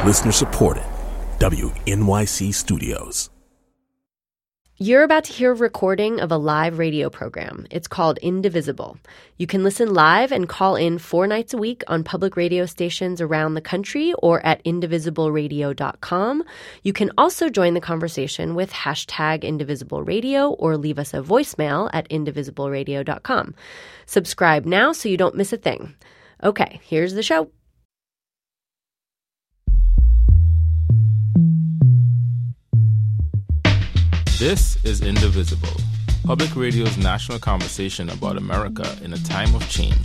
Listener supported. WNYC Studios. You're about to hear a recording of a live radio program. It's called Indivisible. You can listen live and call in 4 nights a week on public radio stations around the country or at indivisibleradio.com. You can also join the conversation with hashtag IndivisibleRadio or leave us a voicemail at indivisibleradio.com. Subscribe now so you don't miss a thing. Okay, here's the show. This is Indivisible, public radio's national conversation about America in a time of change.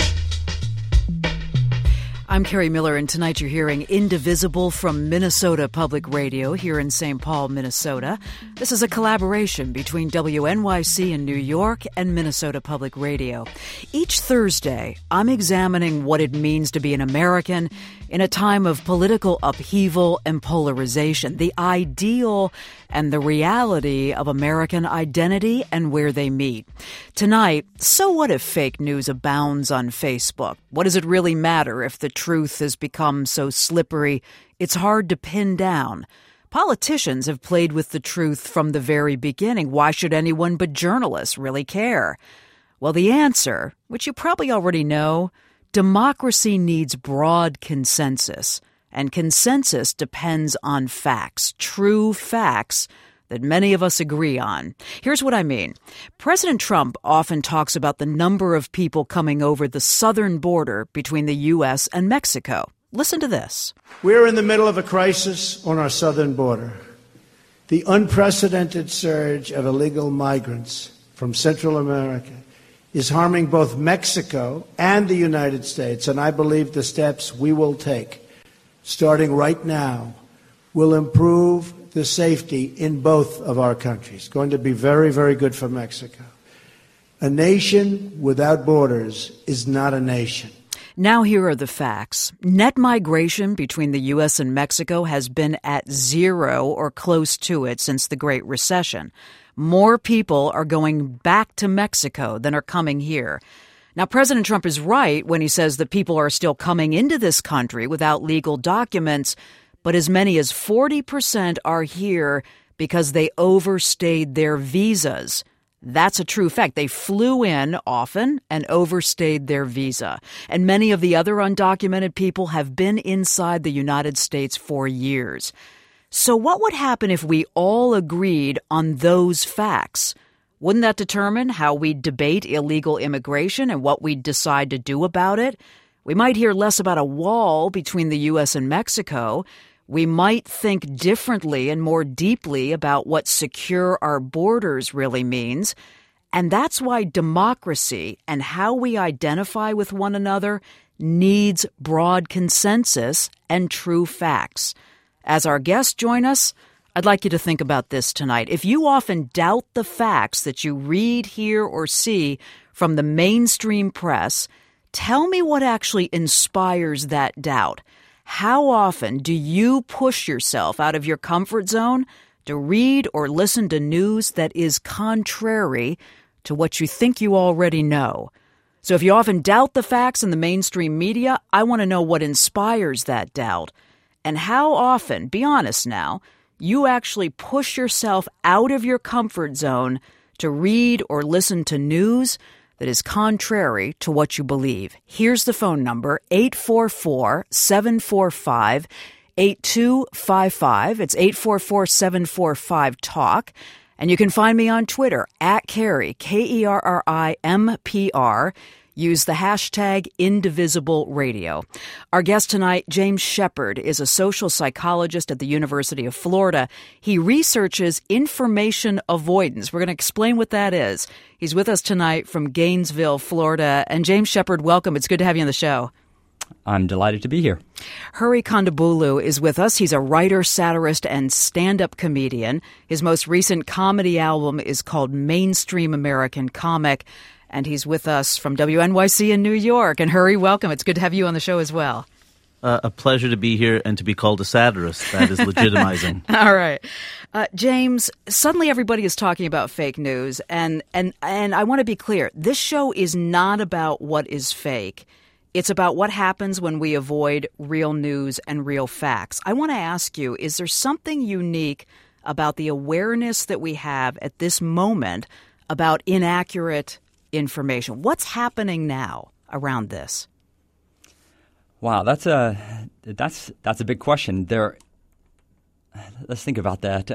I'm Carrie Miller, and tonight you're hearing Indivisible from Minnesota Public Radio here in St. Paul, Minnesota. This is a collaboration between WNYC in New York and Minnesota Public Radio. Each Thursday, I'm examining what it means to be an American in a time of political upheaval and polarization, the ideal and the reality of American identity and where they meet. Tonight, so what if fake news abounds on Facebook? What does it really matter if the truth has become so slippery it's hard to pin down? Politicians have played with the truth from the very beginning. Why should anyone but journalists really care? Well, the answer, which you probably already know, democracy needs broad consensus. And consensus depends on facts, true facts that many of us agree on. Here's what I mean. President Trump often talks about the number of people coming over the southern border between the U.S. and Mexico. Listen to this. We're in the middle of a crisis on our southern border. The unprecedented surge of illegal migrants from Central America is harming both Mexico and the United States, and I believe the steps we will take starting right now, will improve the safety in both of our countries. Going to be very, very good for Mexico. A nation without borders is not a nation. Now here are the facts. Net migration between the U.S. and Mexico has been at zero or close to it since the Great Recession. More people are going back to Mexico than are coming here. Now, President Trump is right when he says that people are still coming into this country without legal documents, but as many as 40% are here because they overstayed their visas. That's a true fact. They flew in often and overstayed their visa. And many of the other undocumented people have been inside the United States for years. So what would happen if we all agreed on those facts? Wouldn't that determine how we debate illegal immigration and what we decide to do about it? We might hear less about a wall between the U.S. and Mexico. We might think differently and more deeply about what secure our borders really means. And that's why democracy and how we identify with one another needs broad consensus and true facts. As our guests join us, I'd like you to think about this tonight. If you often doubt the facts that you read, hear, or see from the mainstream press, tell me what actually inspires that doubt. How often do you push yourself out of your comfort zone to read or listen to news that is contrary to what you think you already know? So if you often doubt the facts in the mainstream media, I want to know what inspires that doubt. And how often, be honest now, you actually push yourself out of your comfort zone to read or listen to news that is contrary to what you believe. Here's the phone number, 844-745-8255. It's 844-745-TALK. And you can find me on Twitter, @Kerry, KERRIMPR. Use the hashtag IndivisibleRadio. Our guest tonight, James Shepard, is a social psychologist at the University of Florida. He researches information avoidance. We're going to explain what that is. He's with us tonight from Gainesville, Florida. And James Shepard, welcome. It's good to have you on the show. I'm delighted to be here. Hari Kondabolu is with us. He's a writer, satirist, and stand-up comedian. His most recent comedy album is called Mainstream American Comic. And he's with us from WNYC in New York. And Hari, welcome. It's good to have you on the show as well. A pleasure to be here and to be called a satirist. That is legitimizing. All right. James, suddenly everybody is talking about fake news. And I want to be clear. This show is not about what is fake. It's about what happens when we avoid real news and real facts. I want to ask you, is there something unique about the awareness that we have at this moment about inaccurate information? What's happening now around this? Wow, that's a big question. Let's think about that.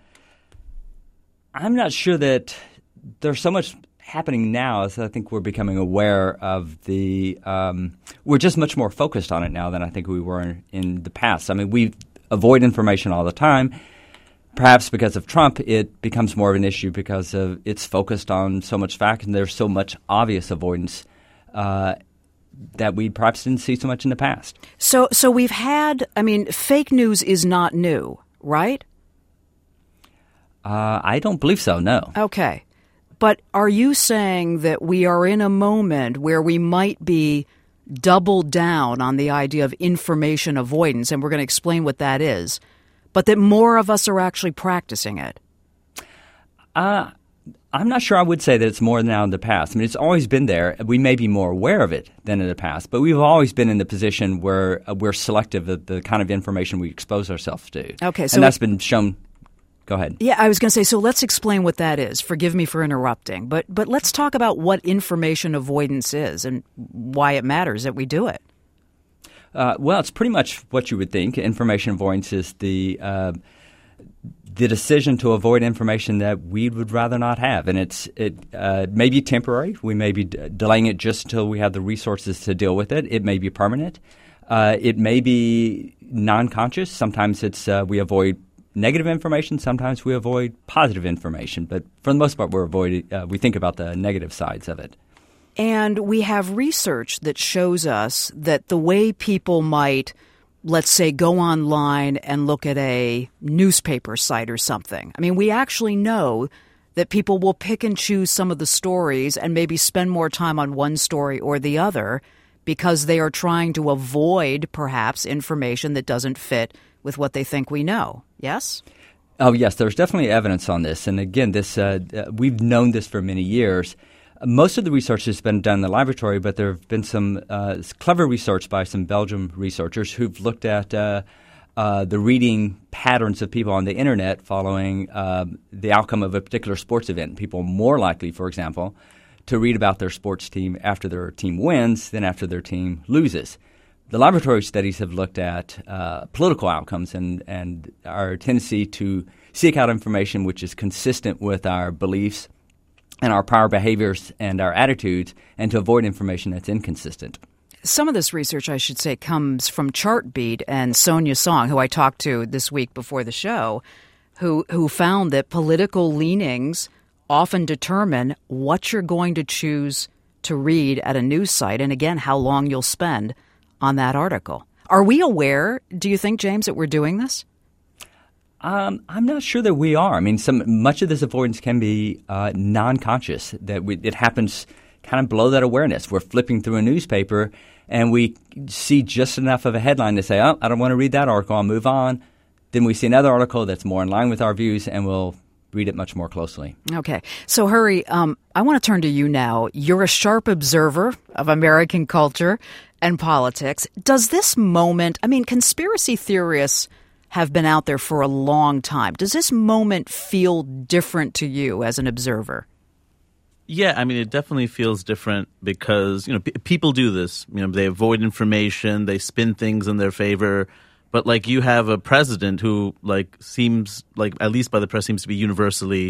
I'm not sure that there's so much happening now as I think we're becoming aware of we're just much more focused on it now than I think we were in the past. I mean, we avoid information all the time. Perhaps because of Trump, it becomes more of an issue because it's focused on so much fact and there's so much obvious avoidance that we perhaps didn't see so much in the past. So we've had, fake news is not new, right? I don't believe so, no. Okay. But are you saying that we are in a moment where we might be doubled down on the idea of information avoidance, and we're going to explain what that is, but that more of us are actually practicing it? I'm not sure I would say that it's more now in the past. I mean, it's always been there. We may be more aware of it than in the past, but we've always been in the position where we're selective of the kind of information we expose ourselves to. Okay, and that's been shown. Go ahead. Yeah, I was going to say, so let's explain what that is. Forgive me for interrupting, but let's talk about what information avoidance is and why it matters that we do it. Well, it's pretty much what you would think. Information avoidance is the decision to avoid information that we would rather not have. And it may be temporary. We may be delaying it just until we have the resources to deal with it. It may be permanent. It may be non-conscious. Sometimes it's we avoid negative information. Sometimes we avoid positive information. But for the most part, we think about the negative sides of it. And we have research that shows us that the way people might, let's say, go online and look at a newspaper site or something. I mean, we actually know that people will pick and choose some of the stories and maybe spend more time on one story or the other because they are trying to avoid, perhaps, information that doesn't fit with what they think we know. Yes? Oh, yes. There's definitely evidence on this. And again, we've known this for many years. Most of the research has been done in the laboratory, but there have been some clever research by some Belgian researchers who've looked at the reading patterns of people on the Internet following the outcome of a particular sports event. People are more likely, for example, to read about their sports team after their team wins than after their team loses. The laboratory studies have looked at political outcomes and our tendency to seek out information which is consistent with our beliefs and our prior behaviors and our attitudes, and to avoid information that's inconsistent. Some of this research, I should say, comes from Chartbeat and Sonia Song, who I talked to this week before the show, who found that political leanings often determine what you're going to choose to read at a news site, and again, how long you'll spend on that article. Are we aware, do you think, James, that we're doing this? I'm not sure that we are. I mean, much of this avoidance can be non-conscious, that it happens kind of below that awareness. We're flipping through a newspaper and we see just enough of a headline to say, oh, I don't want to read that article, I'll move on. Then we see another article that's more in line with our views and we'll read it much more closely. Okay. So, Hari, I want to turn to you now. You're a sharp observer of American culture and politics. Does this moment, conspiracy theorists have been out there for a long time. Does this moment feel different to you as an observer? Yeah, it definitely feels different because, people do this. They avoid information, they spin things in their favor. But, you have a president who, seems, at least by the press, seems to be universally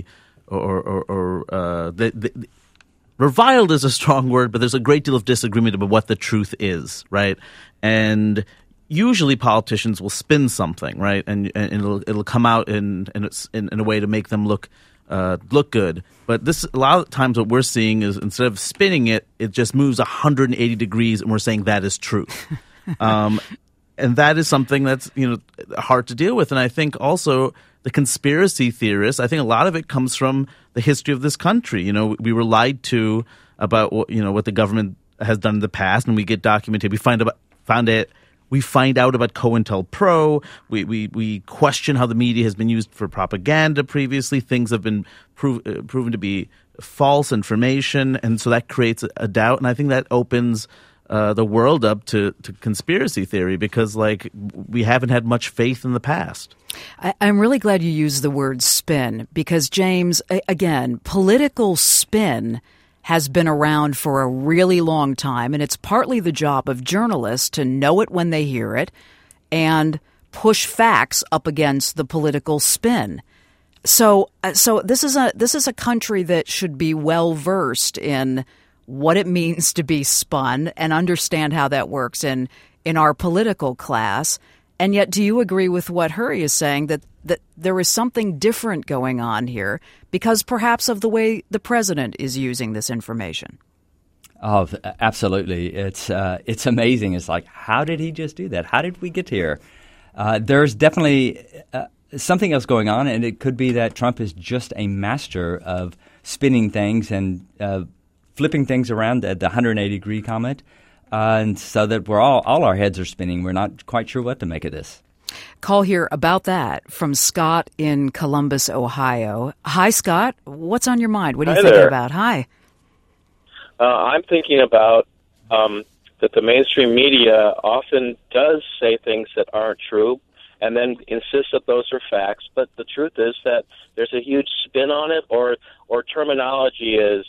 reviled is a strong word, but there's a great deal of disagreement about what the truth is, right? And usually politicians will spin something, right, and it'll come out in a way to make them look good. But a lot of times what we're seeing is instead of spinning it, it just moves 180 degrees, and we're saying that is truth. And that is something that's hard to deal with. And I think also the conspiracy theorists, I think a lot of it comes from the history of this country. We were lied to about what the government has done in the past, and we get documented. We find out about COINTELPRO. We question how the media has been used for propaganda previously. Things have been proven to be false information, and so that creates a doubt. And I think that opens the world up to conspiracy theory because, like, we haven't had much faith in the past. I'm really glad you used the word spin because, James, again, political spin has been around for a really long time, and it's partly the job of journalists to know it when they hear it and push facts up against the political spin. So this is a country that should be well versed in what it means to be spun and understand how that works in our political class. And yet, do you agree with what Hurry is saying, that there is something different going on here because perhaps of the way the president is using this information? Oh, absolutely. It's amazing. It's like, how did he just do that? How did we get here? There's definitely something else going on, and it could be that Trump is just a master of spinning things and flipping things around at the 180-degree comment, and so that we're all our heads are spinning. We're not quite sure what to make of this. Call here about that from Scott in Columbus, Ohio. Hi, Scott. What's on your mind? What are you thinking about? Hi. I'm thinking about that the mainstream media often does say things that aren't true and then insists that those are facts. But the truth is that there's a huge spin on it, or terminology is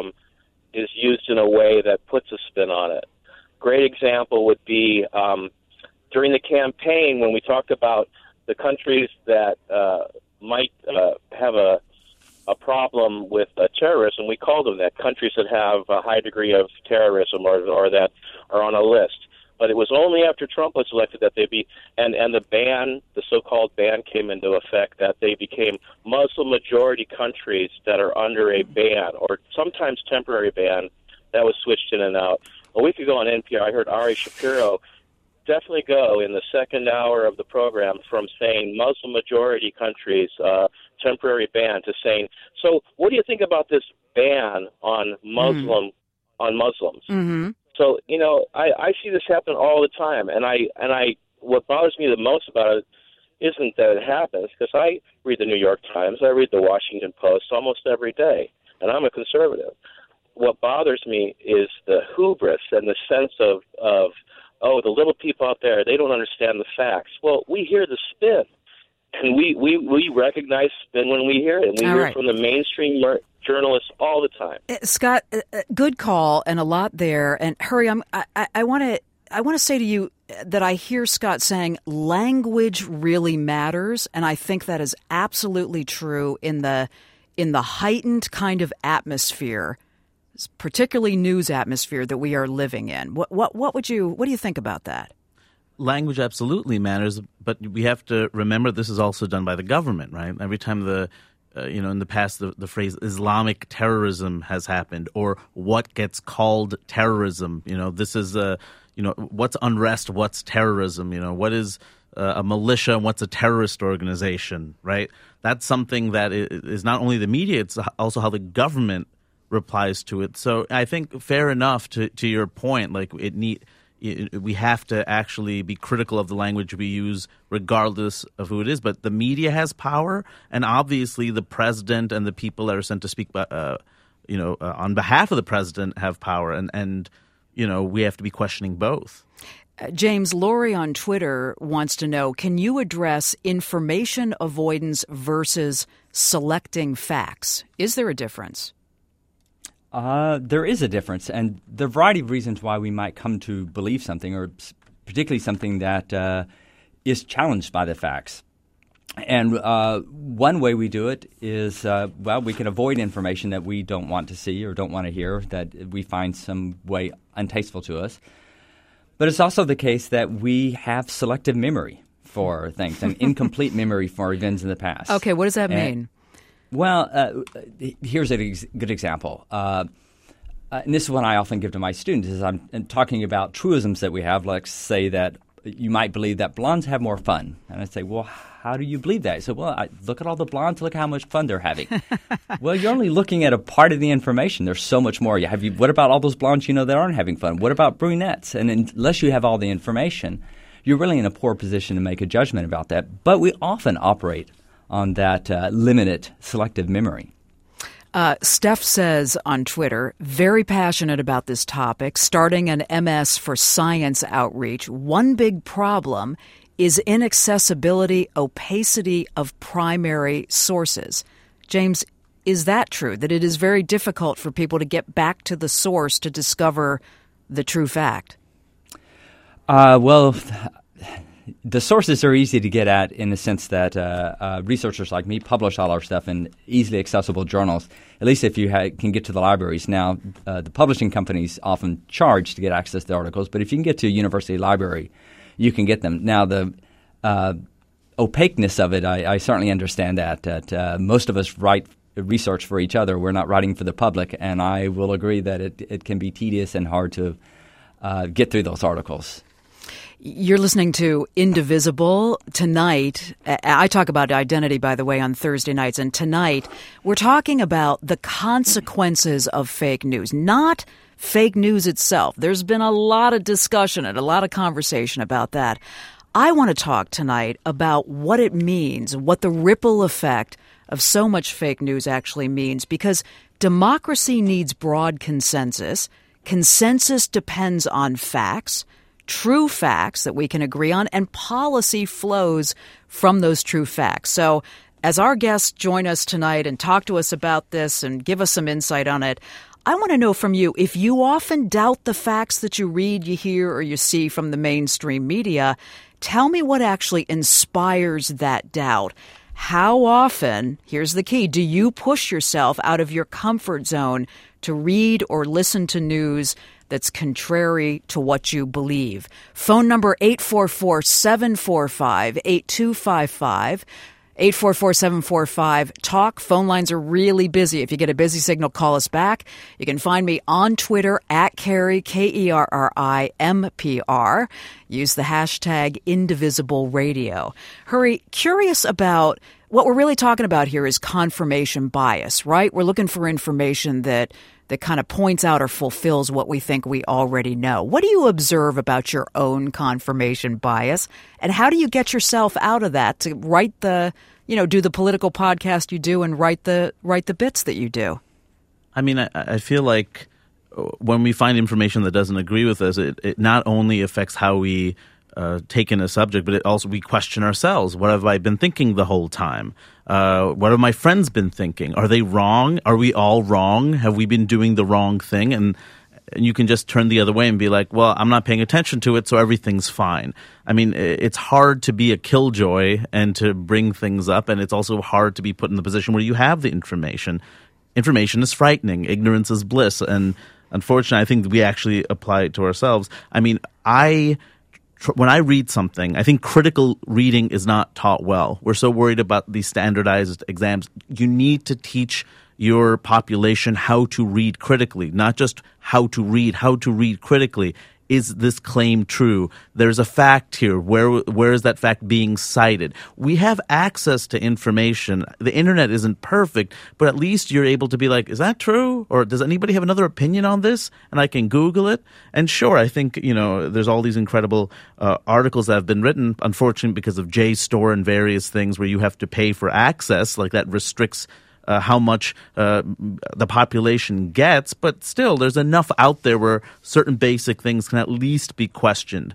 used in a way that puts a spin on it. Great example would be during the campaign when we talked about the countries that might have a problem with terrorism. We call them that, countries that have a high degree of terrorism or that are on a list. But it was only after Trump was elected that and the ban, the so-called ban, came into effect, that they became Muslim-majority countries that are under a ban, or sometimes temporary ban, that was switched in and out. A week ago on NPR, I heard Ari Shapiro definitely go in the second hour of the program from saying Muslim-majority countries, temporary ban, to saying, so what do you think about this ban on Muslims? Mm-hmm. So, I see this happen all the time, and what bothers me the most about it isn't that it happens, because I read the New York Times, I read the Washington Post almost every day, and I'm a conservative. What bothers me is the hubris and the sense of the little people out there, they don't understand the facts. Well, we hear the spin, and we recognize spin when we hear it, and we hear it from the mainstream journalists all the time. Scott, good call, and a lot there. And Hurry, I want to say to you that I hear Scott saying language really matters, and I think that is absolutely true in the heightened kind of atmosphere, particularly news atmosphere that we are living in. What do you think about that? Language absolutely matters, but we have to remember this is also done by the government, right? Every time in the past, the phrase Islamic terrorism has happened, or what gets called terrorism. This is what's unrest, what's terrorism. What is a militia and what's a terrorist organization, right? That's something that is not only the media, it's also how the government replies to it. So I think fair enough to your point, like we have to actually be critical of the language we use regardless of who it is. But the media has power, and obviously the president and the people that are sent to speak on behalf of the president have power, and we have to be questioning both. James, Lori on Twitter wants to know, can you address information avoidance versus selecting facts? Is there a difference? There is a difference, and there are a variety of reasons why we might come to believe something, or particularly something that is challenged by the facts. And one way we do it is, we can avoid information that we don't want to see or don't want to hear, that we find some way untasteful to us. But it's also the case that we have selective memory for things, and incomplete memory for events in the past. Okay, what does that mean? Well, here's a good example. And this is one I often give to my students, is I'm talking about truisms that we have. Like, say that you might believe that blondes have more fun. And I say, well, how do you believe that? I said, well, look at all the blondes. Look how much fun they're having. Well, you're only looking at a part of the information. There's so much more. What about all those blondes that aren't having fun? What about brunettes? And unless you have all the information, you're really in a poor position to make a judgment about that. But we often operate on that limited selective memory. Steph says on Twitter, very passionate about this topic, starting an MS for science outreach. One big problem is inaccessibility, opacity of primary sources. James, is that true, that it is very difficult for people to get back to the source to discover the true fact? Well, the sources are easy to get at in the sense that researchers like me publish all our stuff in easily accessible journals, at least if you can get to the libraries. Now, the publishing companies often charge to get access to the articles, but if you can get to a university library, you can get them. Now, the opaqueness of it, I certainly understand that most of us write research for each other. We're not writing for the public, and I will agree that it can be tedious and hard to get through those articles. You're listening to Indivisible. Tonight, I talk about identity, by the way, on Thursday nights. And tonight, we're talking about the consequences of fake news, not fake news itself. There's been a lot of discussion and a lot of conversation about that. I want to talk tonight about what it means, what the ripple effect of so much fake news actually means, because democracy needs broad consensus. Consensus depends on facts. True facts that we can agree on, and policy flows from those true facts. So as our guests join us tonight and talk to us about this and give us some insight on it, I want to know from you, if you often doubt the facts that you read, you hear, or you see from the mainstream media, tell me what actually inspires that doubt. How often, here's the key, do you push yourself out of your comfort zone to read or listen to news that's contrary to what you believe? Phone number 844-745-8255. 844-745-TALK. Phone lines are really busy. If you get a busy signal, call us back. You can find me on Twitter at Kerry, KERRIMPR. Use the hashtag IndivisibleRadio. Hurry, curious about what we're really talking about here is confirmation bias, right? We're looking for information that kind of points out or fulfills what we think we already know. What do you observe about your own confirmation bias? And how do you get yourself out of that to write do the political podcast you do and write the bits that you do? I mean, I feel like when we find information that doesn't agree with us, it not only affects how we take in a subject, but we question ourselves. What have I been thinking the whole time? What have my friends been thinking? Are they wrong? Are we all wrong? Have we been doing the wrong thing? And you can just turn the other way and be like, well, I'm not paying attention to it, so everything's fine. I mean, it's hard to be a killjoy and to bring things up, and it's also hard to be put in the position where you have the information. Information is frightening. Ignorance is bliss. And unfortunately, I think we actually apply it to ourselves. I mean, when I read something, I think critical reading is not taught well. We're so worried about these standardized exams. You need to teach your population how to read critically, not just how to read critically. Is this claim true? There's a fact here. Where is that fact being cited? We have access to information. The internet isn't perfect, but at least you're able to be like, is that true? Or does anybody have another opinion on this? And I can Google it. And sure, I think, there's all these incredible articles that have been written, unfortunately, because of JSTOR and various things where you have to pay for access, like that restricts how much the population gets, but still there's enough out there where certain basic things can at least be questioned.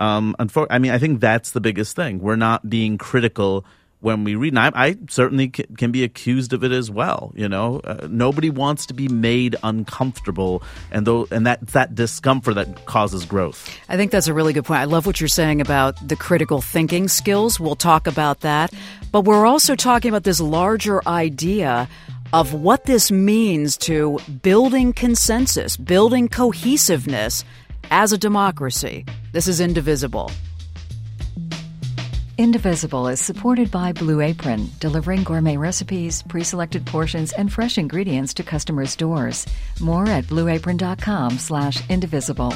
I think that's the biggest thing. We're not being critical when we read. And I certainly can be accused of it as well. Nobody wants to be made uncomfortable, and that discomfort that causes growth. I think that's a really good point. I love what you're saying about the critical thinking skills. We'll talk about that. But we're also talking about this larger idea of what this means to building consensus, building cohesiveness as a democracy. This is Indivisible. Indivisible is supported by Blue Apron, delivering gourmet recipes, pre-selected portions, and fresh ingredients to customers' doors. More at blueapron.com/indivisible.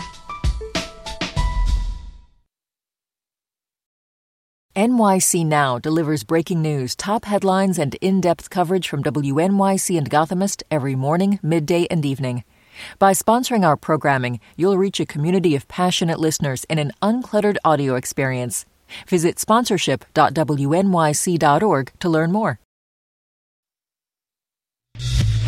NYC Now delivers breaking news, top headlines, and in-depth coverage from WNYC and Gothamist every morning, midday, and evening. By sponsoring our programming, you'll reach a community of passionate listeners in an uncluttered audio experience. Visit sponsorship.wnyc.org to learn more.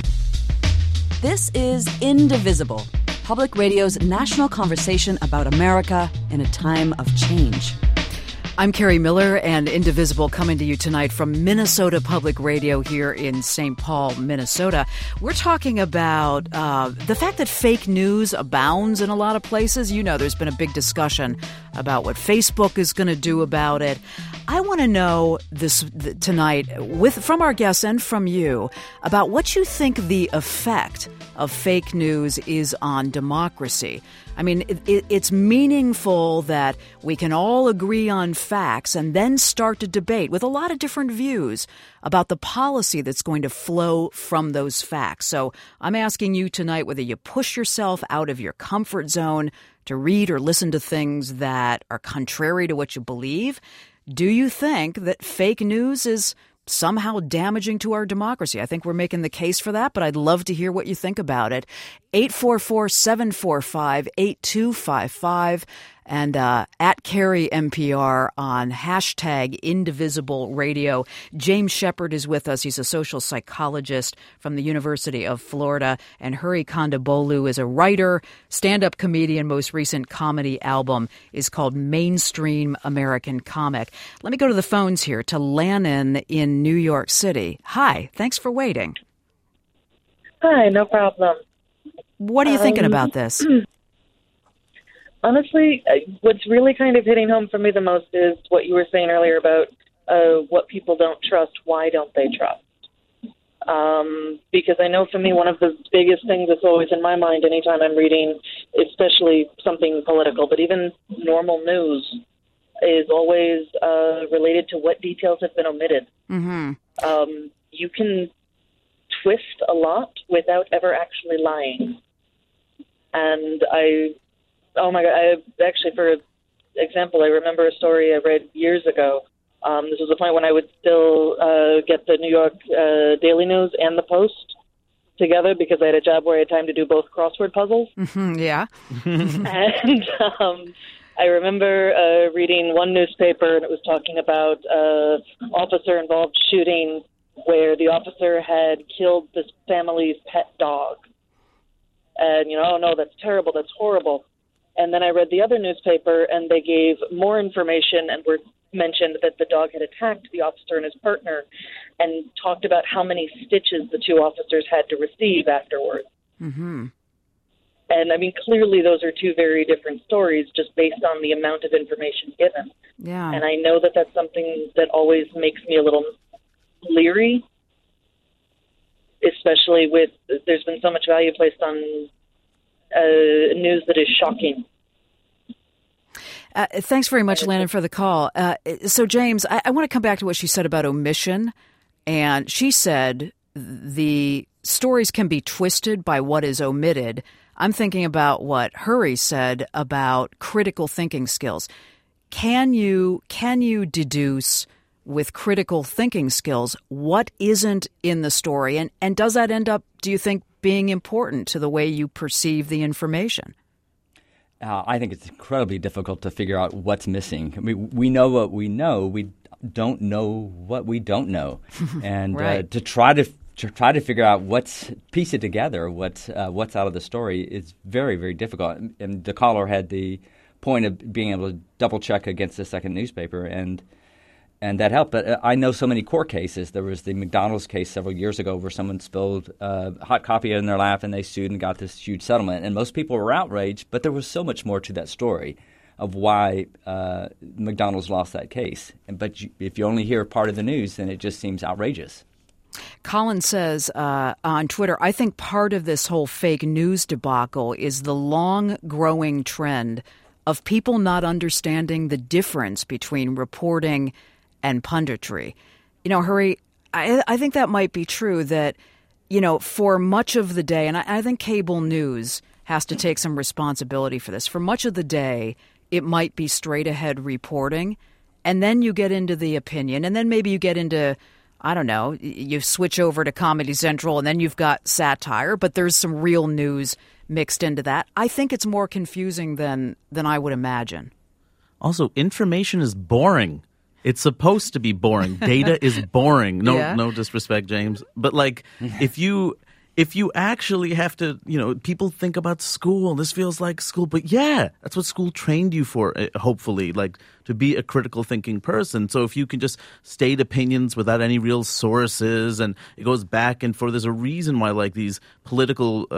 This is Indivisible, Public Radio's national conversation about America in a time of change. I'm Carrie Miller, and Indivisible coming to you tonight from Minnesota Public Radio here in St. Paul, Minnesota. We're talking about the fact that fake news abounds in a lot of places. You know, there's been a big discussion about what Facebook is going to do about it. I want to know this tonight, from our guests and from you, about what you think the effect of fake news is on democracy. I mean, it's meaningful that we can all agree on facts and then start to debate with a lot of different views about the policy that's going to flow from those facts. So I'm asking you tonight whether you push yourself out of your comfort zone to read or listen to things that are contrary to what you believe. Do you think that fake news is somehow damaging to our democracy? I think we're making the case for that, but I'd love to hear what you think about it. 844-745-8255 and at Carrie NPR on hashtag Indivisible Radio. James Shepard is with us. He's a social psychologist from the University of Florida. And Hari Kondabolu is a writer, stand-up comedian. Most recent comedy album is called Mainstream American Comic. Let me go to the phones here to Lannon in New York City. Hi, thanks for waiting. Hi, no problem. What are you thinking about this? Honestly, what's really kind of hitting home for me the most is what you were saying earlier about what people don't trust. Why don't they trust? Because I know for me, one of the biggest things that's always in my mind anytime I'm reading, especially something political, but even normal news, is always related to what details have been omitted. Mm-hmm. You can twist a lot without ever actually lying. And oh my God, actually, for example, I remember a story I read years ago. This was a point when I would still get the New York Daily News and the Post together because I had a job where I had time to do both crossword puzzles. Mm-hmm, yeah. And I remember reading one newspaper, and it was talking about an officer-involved shooting where the officer had killed this family's pet dog. And, oh, no, that's terrible, that's horrible. And then I read the other newspaper, and they gave more information and mentioned that the dog had attacked the officer and his partner and talked about how many stitches the two officers had to receive afterwards. Mm-hmm. And, I mean, clearly those are two very different stories just based on the amount of information given. Yeah. And I know that that's something that always makes me a little leery, especially with there's been so much value placed on news that is shocking. Thanks very much, Lannon, for the call. So, James, I want to come back to what she said about omission. And she said the stories can be twisted by what is omitted. I'm thinking about what Hari said about critical thinking skills. Can you deduce with critical thinking skills what isn't in the story? And does that end up, do you think, being important to the way you perceive the information? I think it's incredibly difficult to figure out what's missing. I mean, we know what we know. We don't know what we don't know, and right. To try to figure out piece it together, what's out of the story is very, very difficult. And the caller had the point of being able to double check against the second newspaper, and that helped. But I know so many court cases. There was the McDonald's case several years ago where someone spilled hot coffee in their lap and they sued and got this huge settlement. And most people were outraged, but there was so much more to that story of why McDonald's lost that case. But if you only hear part of the news, then it just seems outrageous. Colin says on Twitter, I think part of this whole fake news debacle is the long-growing trend of people not understanding the difference between reporting and punditry. Hari, I think that might be true that, for much of the day, and I think cable news has to take some responsibility for this. For much of the day, it might be straight-ahead reporting, and then you get into the opinion, and then maybe you get into, I don't know, you switch over to Comedy Central, and then you've got satire, but there's some real news mixed into that. I think it's more confusing than I would imagine. Also, information is boring. It's supposed to be boring. Data is boring. No disrespect, James. But if you if you actually have to, people think about school, this feels like school, but yeah, that's what school trained you for, hopefully, like to be a critical thinking person. So if you can just state opinions without any real sources, and it goes back and forth, there's a reason why like these political,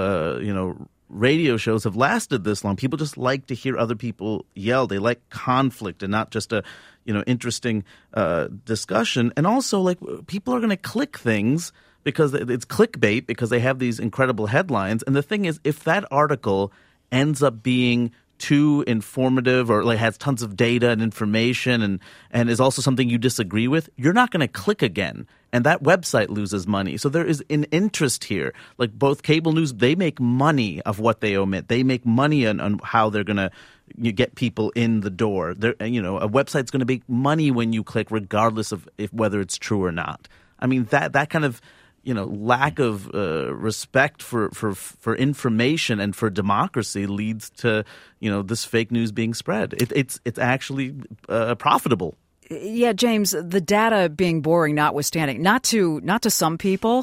radio shows have lasted this long. People just like to hear other people yell. They like conflict and not just a, interesting discussion. And also, like, people are going to click things because it's clickbait, because they have these incredible headlines. And the thing is, if that article ends up being too informative or like has tons of data and information and is also something you disagree with, you're not going to click again. And that website loses money. So there is an interest here. Like both cable news, they make money of what they omit. They make money on how they're going to get people in the door. A website's going to make money when you click, regardless of whether it's true or not. I mean, that kind of lack of respect for information and for democracy leads to this fake news being spread. It's actually profitable. Yeah, James, the data being boring notwithstanding, not to some people,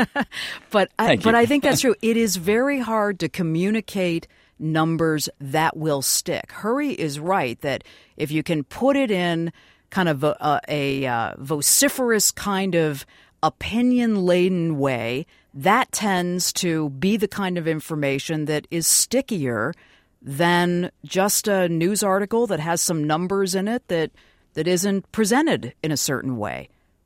but I think that's true. It is very hard to communicate numbers that will stick. Hurry is right that if you can put it in kind of a vociferous kind of opinion-laden way, that tends to be the kind of information that is stickier than just a news article that has some numbers in it that isn't presented in a certain way.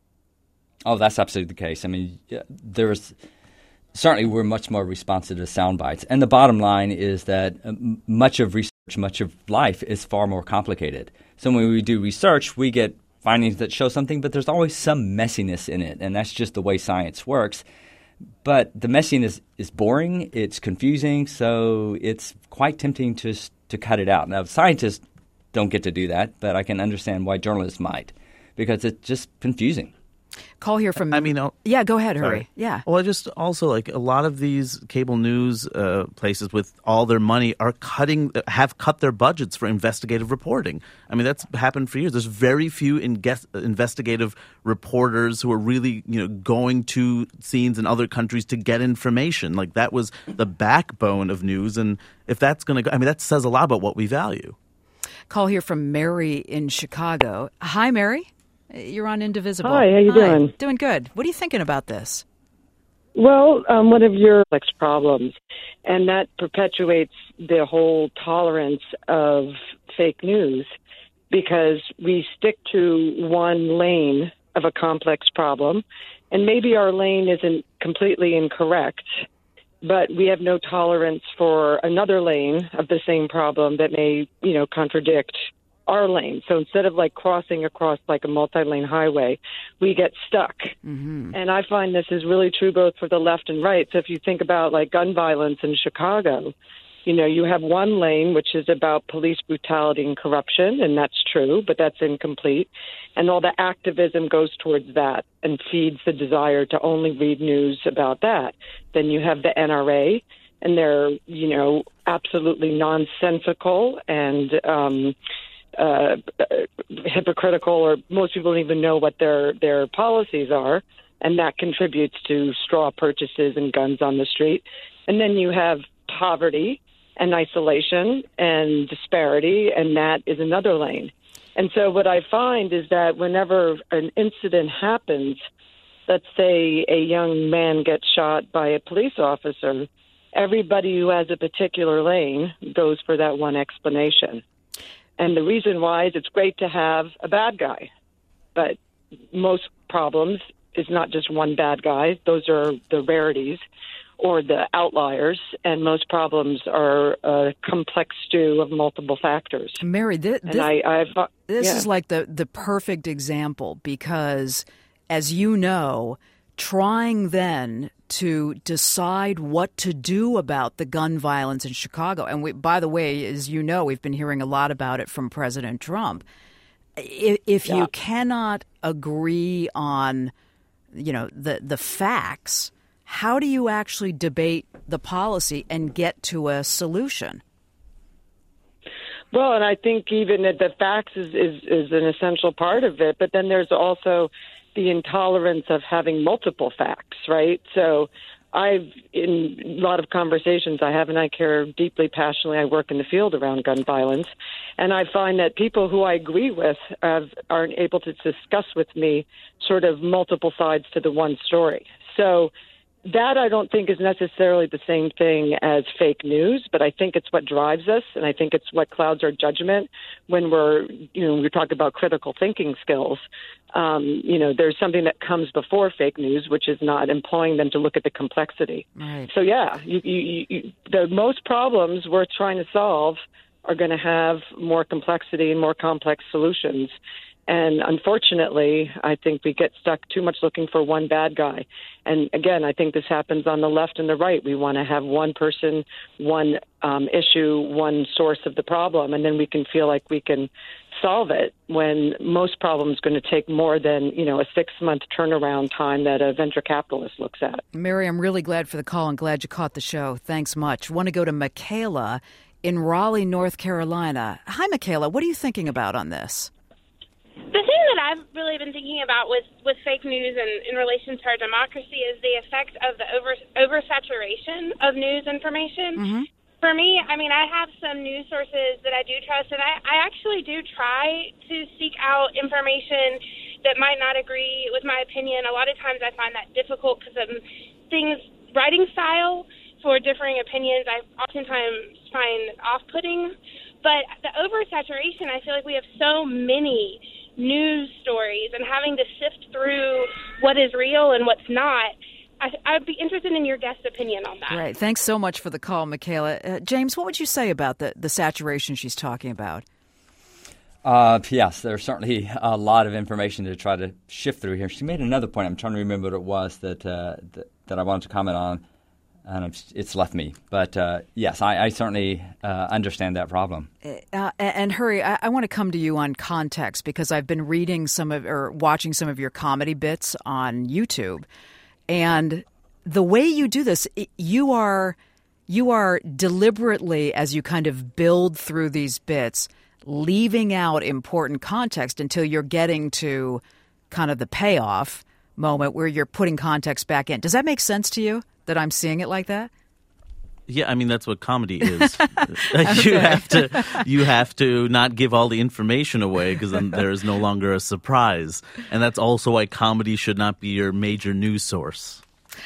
Oh, that's absolutely the case. I mean, certainly we're much more responsive to sound bites. And the bottom line is that much of research, much of life is far more complicated. So when we do research, we get findings that show something, but there's always some messiness in it, and that's just the way science works. But the messiness is boring, it's confusing, so it's quite tempting to cut it out. Now, scientists don't get to do that, but I can understand why journalists might, because it's just confusing. Call here from... Yeah, go ahead, Sorry. Hurry. Yeah. Well, I just also, like, a lot of these cable news places with all their money have cut their budgets for investigative reporting. I mean, that's happened for years. There's very few investigative reporters who are really, going to scenes in other countries to get information. Like, that was the backbone of news. And if that's going to go... I mean, that says a lot about what we value. Call here from Mary in Chicago. Hi, Mary. You're on Indivisible. Hi, how you doing? Doing good. What are you thinking about this? Well, one of your problems, and that perpetuates the whole tolerance of fake news, because we stick to one lane of a complex problem, and maybe our lane isn't completely incorrect, but we have no tolerance for another lane of the same problem that may, contradict our lane. So instead of crossing across a multi-lane highway, we get stuck. Mm-hmm. And I find this is really true both for the left and right. So if you think about gun violence in Chicago, you have one lane, which is about police brutality and corruption, and that's true, but that's incomplete. And all the activism goes towards that and feeds the desire to only read news about that. Then you have the NRA, and they're, absolutely nonsensical and hypocritical, or most people don't even know what their policies are, and that contributes to straw purchases and guns on the street. And then you have poverty and isolation and disparity, and that is another lane. And so what I find is that whenever an incident happens, let's say a young man gets shot by a police officer, everybody who has a particular lane goes for that one explanation. And the reason why is it's great to have a bad guy, but most problems is not just one bad guy. Those are the rarities or the outliers, and most problems are a complex stew of multiple factors. Mary, this is like the perfect example, because, as you know, trying then to decide what to do about the gun violence in Chicago. And by the way, as you know, we've been hearing a lot about it from President Trump. If you cannot agree on, the facts, how do you actually debate the policy and get to a solution? Well, and I think even that the facts is an essential part of it, but then there's also the intolerance of having multiple facts, right? So in a lot of conversations I have, and I care deeply, passionately. I work in the field around gun violence, and I find that people who I agree with aren't able to discuss with me sort of multiple sides to the one story. So that I don't think is necessarily the same thing as fake news, but I think it's what drives us, and I think it's what clouds our judgment when we talk about critical thinking skills. There's something that comes before fake news, which is not employing them to look at the complexity. Right. So, yeah, the most problems we're trying to solve are going to have more complexity and more complex solutions. And unfortunately, I think we get stuck too much looking for one bad guy. And again, I think this happens on the left and the right. We want to have one person, one issue, one source of the problem, and then we can feel like we can solve it when most problems are going to take more than, a 6-month turnaround time that a venture capitalist looks at. Mary, I'm really glad for the call and glad you caught the show. Thanks much. Want to go to Michaela in Raleigh, North Carolina. Hi, Michaela. What are you thinking about on this? The thing that I've really been thinking about with fake news and in relation to our democracy is the effect of the oversaturation of news information. Mm-hmm. For me, I have some news sources that I do trust, and I actually do try to seek out information that might not agree with my opinion. A lot of times I find that difficult because of writing style for differing opinions I oftentimes find off-putting. But the oversaturation, I feel like we have so many news stories, and having to sift through what is real and what's not, I'd be interested in your guest's opinion on that. Right. Thanks so much for the call, Michaela. James, what would you say about the saturation she's talking about? Yes, there's certainly a lot of information to try to shift through here. She made another point. I'm trying to remember what it was that I wanted to comment on, and it's left me. But yes, I certainly understand that problem. And Hurry, I want to come to you on context because I've been reading watching some of your comedy bits on YouTube. And the way you do this, you are deliberately, as you kind of build through these bits, leaving out important context until you're getting to kind of the payoff moment where you're putting context back in. Does that make sense to you that I'm seeing it like that? Yeah, that's what comedy is. You have to not give all the information away because then there is no longer a surprise. And that's also why comedy should not be your major news source.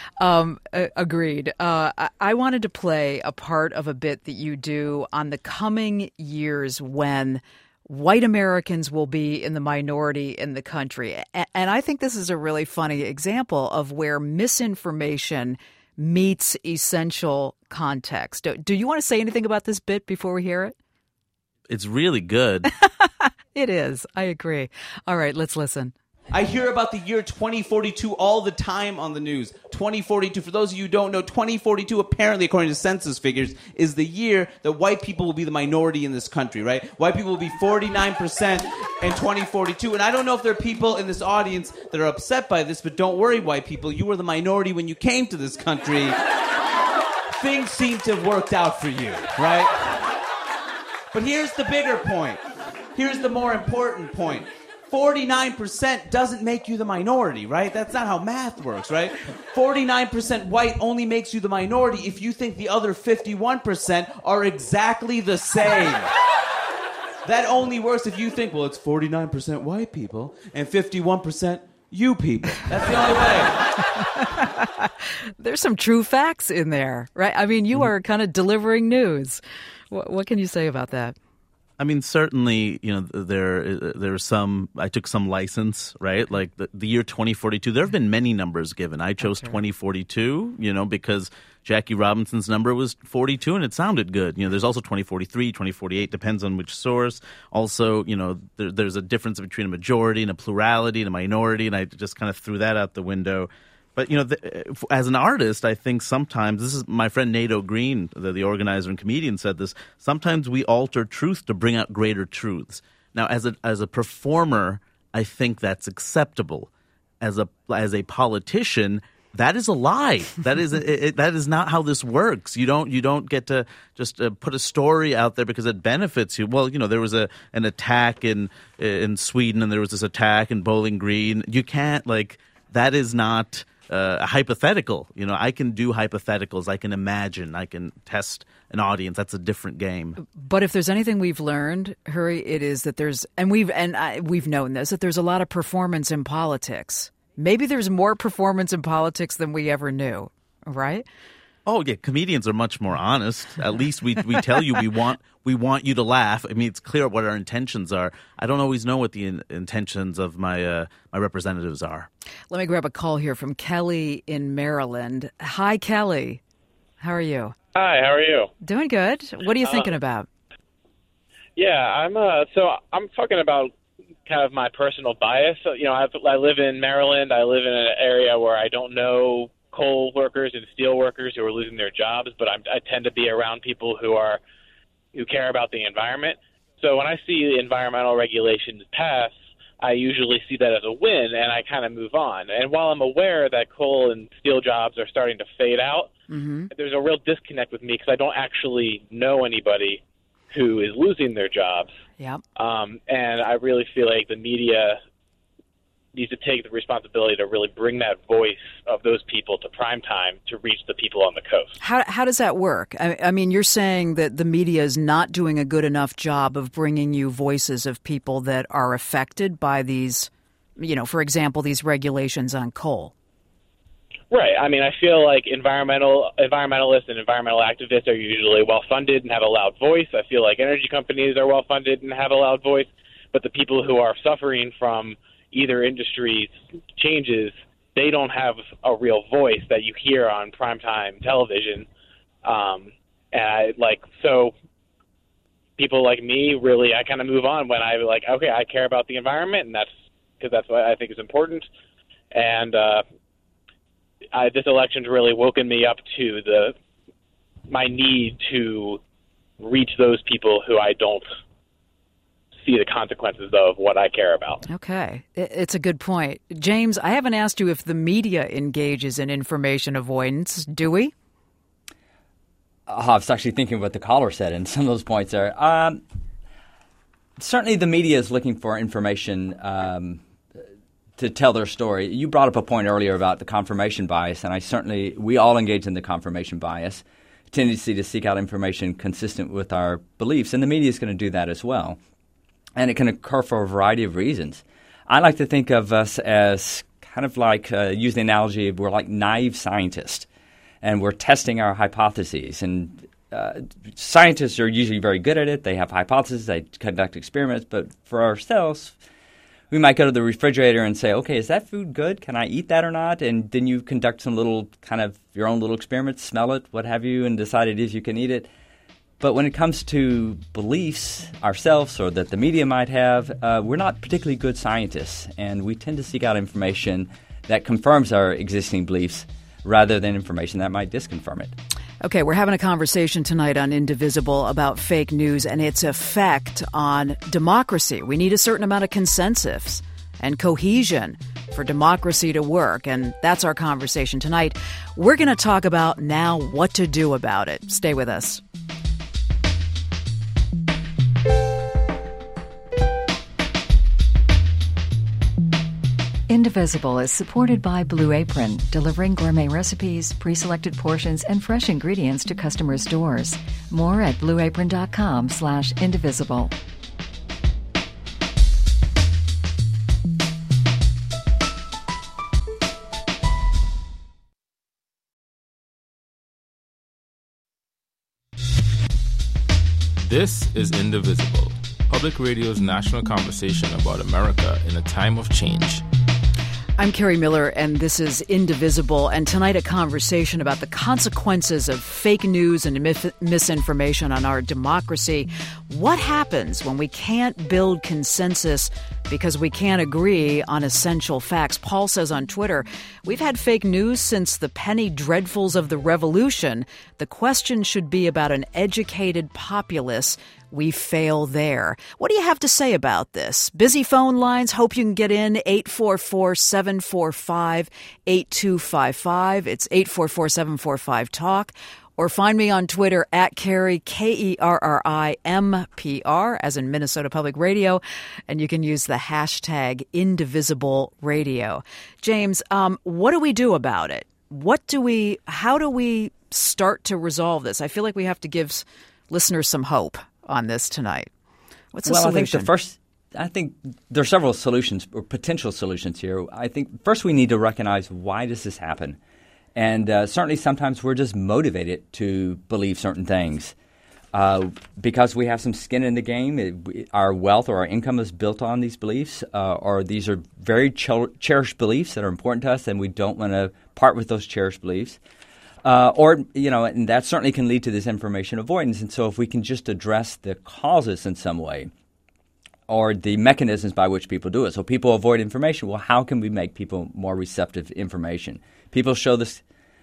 Agreed. I wanted to play a part of a bit that you do on the coming years when white Americans will be in the minority in the country. And I think this is a really funny example of where misinformation meets essential context. Do you want to say anything about this bit before we hear it? It's really good. It is. I agree. All right, let's listen. I hear about the year 2042 all the time on the news. 2042, for those of you who don't know, 2042 apparently, according to census figures, is the year that white people will be the minority in this country, right? White people will be 49% in 2042. And I don't know if there are people in this audience that are upset by this, but don't worry, white people. You were the minority when you came to this country. Things seem to have worked out for you, right? But here's the bigger point. Here's the more important point. 49% doesn't make you the minority, right? That's not how math works, right? 49% white only makes you the minority if you think the other 51% are exactly the same. That only works if you think, well, it's 49% white people and 51% you people. That's the only way. There's some true facts in there, right? You are kind of delivering news. What can you say about that? Certainly, there's some, I took some license, right? Like the year 2042, there have been many numbers given. I chose 2042, because Jackie Robinson's number was 42 and it sounded good. There's also 2043, 2048, depends on which source. Also, there's a difference between a majority and a plurality and a minority, and I just kind of threw that out the window. But, as an artist, I think sometimes, this is my friend Nato Green, the organizer and comedian, said this, sometimes we alter truth to bring out greater truths. Now, as a performer, I think that's acceptable. As a politician, that is a lie. That is not how this works. You don't get to just put a story out there because it benefits you. Well, there was an attack in Sweden and there was this attack in Bowling Green. You can't, that is not a hypothetical. I can do hypotheticals. I can imagine. I can test an audience. That's a different game. But if there's anything we've learned, Hurry, it is that we've known this, that there's a lot of performance in politics. Maybe there's more performance in politics than we ever knew, right? Oh yeah, comedians are much more honest. At least we tell you we want you to laugh. I mean, it's clear what our intentions are. I don't always know what the intentions of my representatives are. Let me grab a call here from Kelly in Maryland. Hi, Kelly. How are you? Hi, how are you? Doing good. What are you thinking about? Yeah, I'm talking about kind of my personal bias. So, I live in Maryland. I live in an area where I don't know coal workers and steel workers who are losing their jobs, but I tend to be around people who care about the environment. So when I see environmental regulations pass, I usually see that as a win, and I kind of move on. And while I'm aware that coal and steel jobs are starting to fade out, there's a real disconnect with me because I don't actually know anybody who is losing their jobs. Yep. And I really feel like the media needs to take the responsibility to really bring that voice of those people to prime time to reach the people on the coast. How does that work? I mean, you're saying that the media is not doing a good enough job of bringing you voices of people that are affected by these, for example, these regulations on coal. Right. I mean, I feel like environmentalists and environmental activists are usually well-funded and have a loud voice. I feel like energy companies are well-funded and have a loud voice. But the people who are suffering from either industry's changes, they don't have a real voice that you hear on primetime television. So people like me, really, I kind of move on when I care about the environment, and that's what I think is important. And this election's really woken me up to my need to reach those people who I don't see the consequences of what I care about. Okay. It's a good point. James, I haven't asked you if the media engages in information avoidance. Do we? I was actually thinking what the caller said, and some of those points there. Certainly the media is looking for information to tell their story. You brought up a point earlier about the confirmation bias, and we all engage in the confirmation bias, tendency to seek out information consistent with our beliefs, and the media is going to do that as well. And it can occur for a variety of reasons. I like to think of us as kind of like, use the analogy of we're like naive scientists, and we're testing our hypotheses. And scientists are usually very good at it. They have hypotheses. They conduct experiments. But for ourselves, we might go to the refrigerator and say, okay, is that food good? Can I eat that or not? And then you conduct some little kind of your own little experiments, smell it, what have you, and decide if you can eat it. But when it comes to beliefs ourselves or that the media might have, we're not particularly good scientists, and we tend to seek out information that confirms our existing beliefs rather than information that might disconfirm it. Okay, we're having a conversation tonight on Indivisible about fake news and its effect on democracy. We need a certain amount of consensus and cohesion for democracy to work, and that's our conversation tonight. We're going to talk about now what to do about it. Stay with us. Indivisible is supported by Blue Apron, delivering gourmet recipes, pre-selected portions, and fresh ingredients to customers' doors. More at blueapron.com/indivisible. This is Indivisible, Public Radio's national conversation about America in a time of change. I'm Carrie Miller, and this is Indivisible, and tonight a conversation about the consequences of fake news and misinformation on our democracy. What happens when we can't build consensus because we can't agree on essential facts? Paul says on Twitter, we've had fake news since the penny dreadfuls of the revolution. The question should be about an educated populace. We fail there. What do you have to say about this? Busy phone lines. Hope you can get in. 844-745-8255. It's 844-745-TALK. or find me on Twitter at Kerry, KERRIMPR, as in Minnesota Public Radio, and you can use the hashtag IndivisibleRadio. James, what do we do about it? How do we start to resolve this? I feel like we have to give listeners some hope on this tonight. What's the solution? I think there are several solutions or potential solutions here. I think first we need to recognize, why does this happen? And certainly sometimes we're just motivated to believe certain things because we have some skin in the game. Our wealth or our income is built on these beliefs, or these are very cherished beliefs that are important to us, and we don't want to part with those cherished beliefs. And that certainly can lead to this information avoidance. And so if we can just address the causes in some way, or the mechanisms by which people do it. So people avoid information. Well, how can we make people more receptive to information? People show this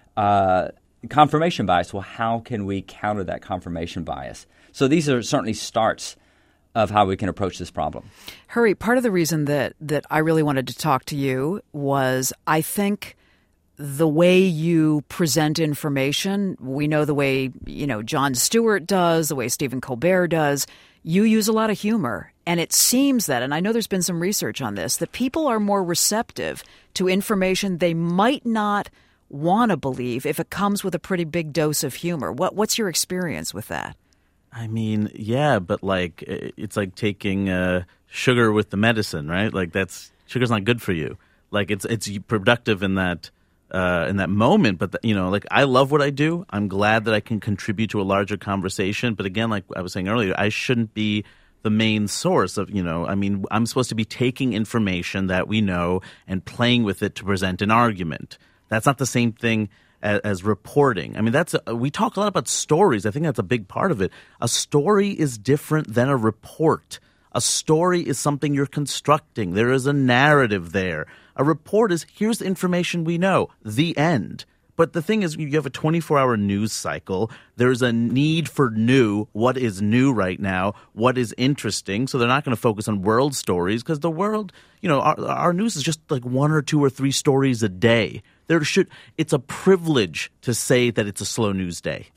confirmation bias. Well, how can we counter that confirmation bias? So these are certainly starts of how we can approach this problem. Hurry, part of the reason that I really wanted to talk to you was I think the way you present information, we know the way, Jon Stewart does, the way Stephen Colbert does, you use a lot of humor. And it seems that, and I know there's been some research on this, that people are more receptive to information they might not want to believe if it comes with a pretty big dose of humor. What's your experience with that? I mean, yeah, but it's like taking sugar with the medicine, right? Like sugar's not good for you. Like it's productive in that moment, but I love what I do. I'm glad that I can contribute to a larger conversation. But again, like I was saying earlier, I shouldn't be the main source of, I'm supposed to be taking information that we know and playing with it to present an argument. That's not the same thing as reporting. I mean, we talk a lot about stories. I think that's a big part of it. A story is different than a report. A story is something you're constructing. There is a narrative there. A report is, here's the information we know, the end. But the thing is, you have a 24-hour news cycle. There's a need for new. What is new right now? What is interesting? So they're not going to focus on world stories because the world, our news is just like 1 or 2 or 3 stories a day. It's a privilege to say that it's a slow news day.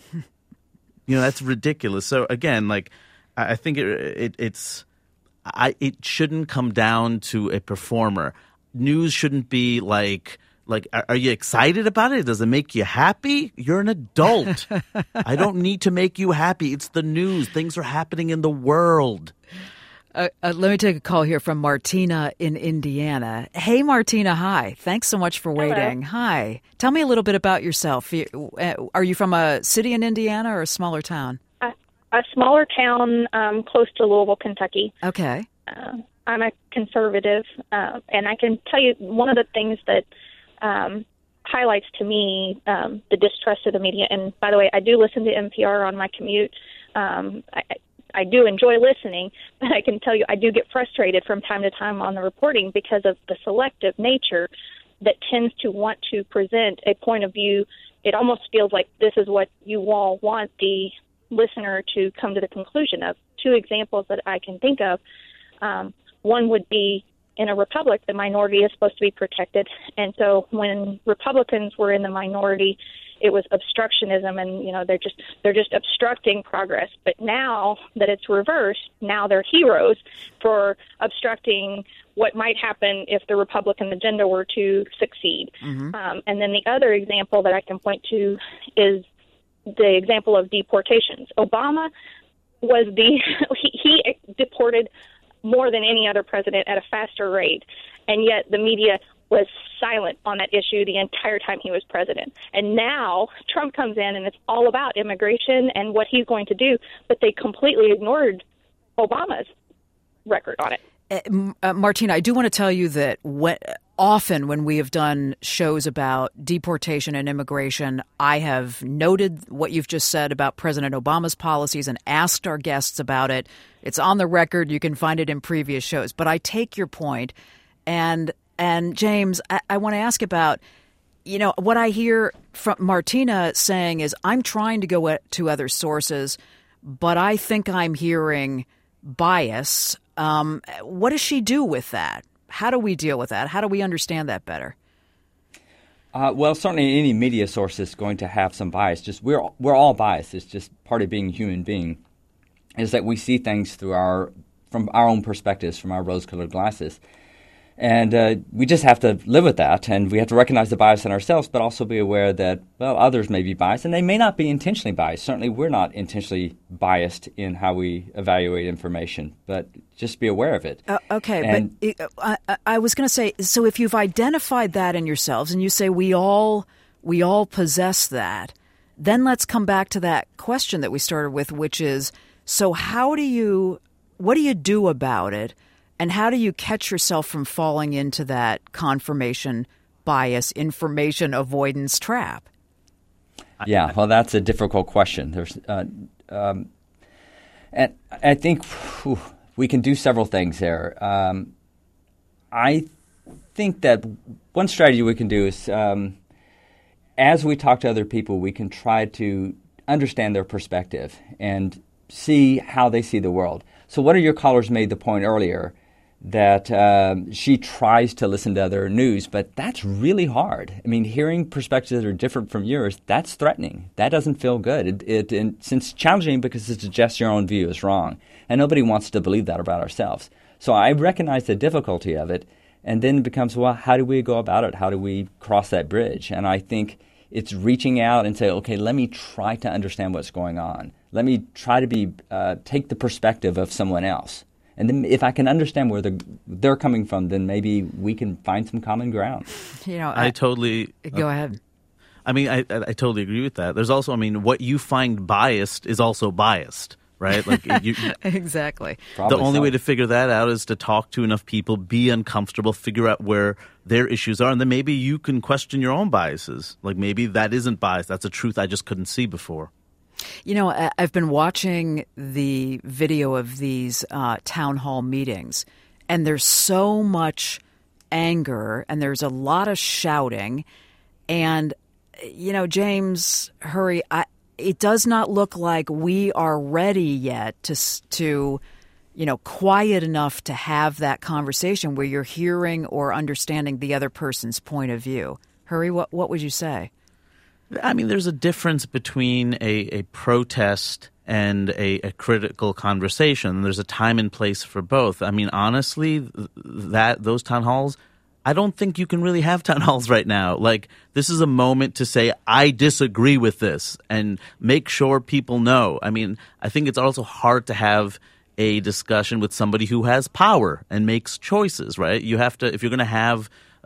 That's ridiculous. So again, I think it shouldn't come down to a performer. News shouldn't be like, are you excited about it? Does it make you happy? You're an adult. I don't need to make you happy. It's the news. Things are happening in the world. Let me take a call here from Martina in Indiana. Hey, Martina. Hi. Thanks so much for waiting. Hello. Hi. Tell me a little bit about yourself. Are you from a city in Indiana or a smaller town? A smaller town close to Louisville, Kentucky. Okay. I'm a conservative, and I can tell you one of the things that highlights to me the distrust of the media. And by the way, I do listen to NPR on my commute. I do enjoy listening, but I can tell you I do get frustrated from time to time on the reporting because of the selective nature that tends to want to present a point of view. It almost feels like this is what you all want the listener to come to the conclusion of. 2 examples that I can think of. One would be, in a republic, the minority is supposed to be protected. And so when Republicans were in the minority, it was obstructionism, and they're just obstructing progress. But now that it's reversed, now they're heroes for obstructing what might happen if the Republican agenda were to succeed. Mm-hmm. And then the other example that I can point to is the example of deportations. Obama was he deported more than any other president at a faster rate, and yet the media was silent on that issue the entire time he was president. And now Trump comes in and it's all about immigration and what he's going to do, but they completely ignored Obama's record on it. Martina, I do want to tell you that often when we have done shows about deportation and immigration, I have noted what you've just said about President Obama's policies and asked our guests about it. It's on the record. You can find it in previous shows. But I take your point. And James, I want to ask about, what I hear from Martina saying is, I'm trying to go to other sources, but I think I'm hearing bias. What does she do with that? How do we deal with that? How do we understand that better? Well, certainly any media source is going to have some bias. Just we're all biased. It's just part of being a human being, is that we see things from our own perspectives, from our rose-colored glasses. And we just have to live with that, and we have to recognize the bias in ourselves, but also be aware that, well, others may be biased, and they may not be intentionally biased. Certainly we're not intentionally biased in how we evaluate information, but just be aware of it. Okay, but I was going to say, so if you've identified that in yourselves, and you say we all possess that, then let's come back to that question that we started with, which is, so what do you do about it? And how do you catch yourself from falling into that confirmation bias, information avoidance trap? Yeah, well, that's a difficult question. And I think we can do several things there. I think that one strategy we can do is, as we talk to other people, we can try to understand their perspective and see how they see the world. So one of your callers made the point earlier that she tries to listen to other news, but that's really hard. I mean, hearing perspectives that are different from yours, that's threatening. That doesn't feel good. It's challenging because it suggests your own view is wrong, and nobody wants to believe that about ourselves. So I recognize the difficulty of it, and then it becomes, well, how do we go about it? How do we cross that bridge? And I think it's reaching out and say, okay, let me try to understand what's going on. Let me try to take the perspective of someone else. And then if I can understand where they're coming from, then maybe we can find some common ground. I totally go ahead. I mean, I totally agree with that. There's also, I mean, what you find biased is also biased, right? Like exactly. The only way to figure that out is to talk to enough people, be uncomfortable, figure out where their issues are, and then maybe you can question your own biases. Like maybe that isn't bias. That's a truth I just couldn't see before. You know, I've been watching the video of these town hall meetings, and there's so much anger, and there's a lot of shouting. And, you know, James Hurry, it does not look like we are ready yet to, you know, quiet enough to have that conversation where you're hearing or understanding the other person's point of view. Hurry, what would you say? I mean, there's a difference between a protest and a critical conversation. There's a time and place for both. I mean, honestly, those town halls, I don't think you can really have town halls right now. Like, this is a moment to say, I disagree with this, and make sure people know. I mean, I think it's also hard to have a discussion with somebody who has power and makes choices, right? You have to, if you're going to have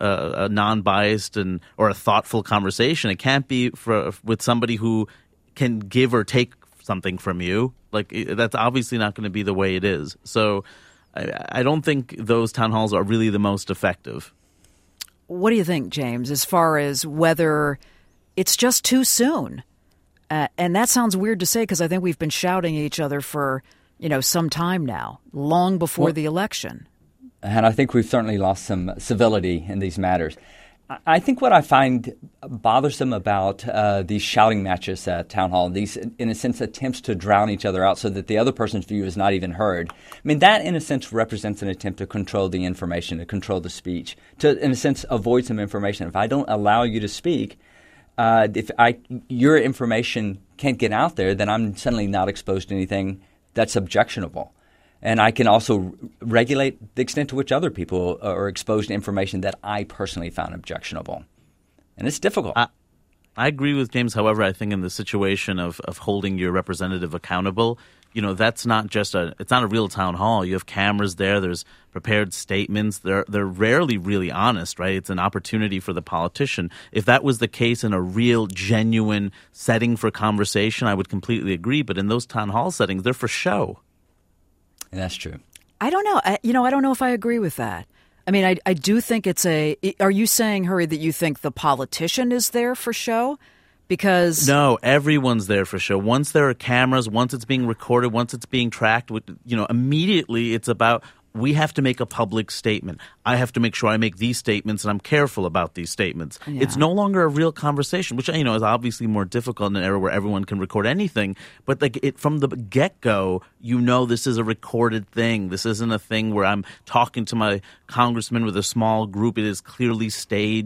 a non-biased or a thoughtful conversation, it can't be with somebody who can give or take something from you. Like, that's obviously not going to be the way it is. So I don't think those town halls are really the most effective. What do you think, James, as far as whether it's just too soon? And that sounds weird to say because I think we've been shouting at each other for, you know, some time now, long before the election. And I think we've certainly lost some civility in these matters. I think what I find bothersome about these shouting matches at town hall, these, in a sense, attempts to drown each other out so that the other person's view is not even heard. I mean, that, in a sense, represents an attempt to control the information, to control the speech, to, in a sense, avoid some information. If I don't allow you to speak, your information can't get out there, then I'm suddenly not exposed to anything that's objectionable. And I can also regulate the extent to which other people are exposed to information that I personally found objectionable. And it's difficult. I agree with James. However, I think in the situation of holding your representative accountable, you know, that's not just it's not a real town hall. You have cameras there. There's prepared statements. They're rarely really honest, right? It's an opportunity for the politician. If that was the case in a real, genuine setting for conversation, I would completely agree. But in those town hall settings, they're for show. And that's true. I don't know. I don't know if I agree with that. I mean, I do think it's are you saying, Hurry, that you think the politician is there for show? Because no, everyone's there for show. Once there are cameras, once it's being recorded, once it's being tracked, you know, immediately it's about, we have to make a public statement. I have to make sure I make these statements and I'm careful about these statements. Yeah. It's no longer a real conversation, which, you know, is obviously more difficult in an era where everyone can record anything. But like from the get-go, you know, this is a recorded thing. This isn't a thing where I'm talking to my congressman with a small group. It is clearly staged.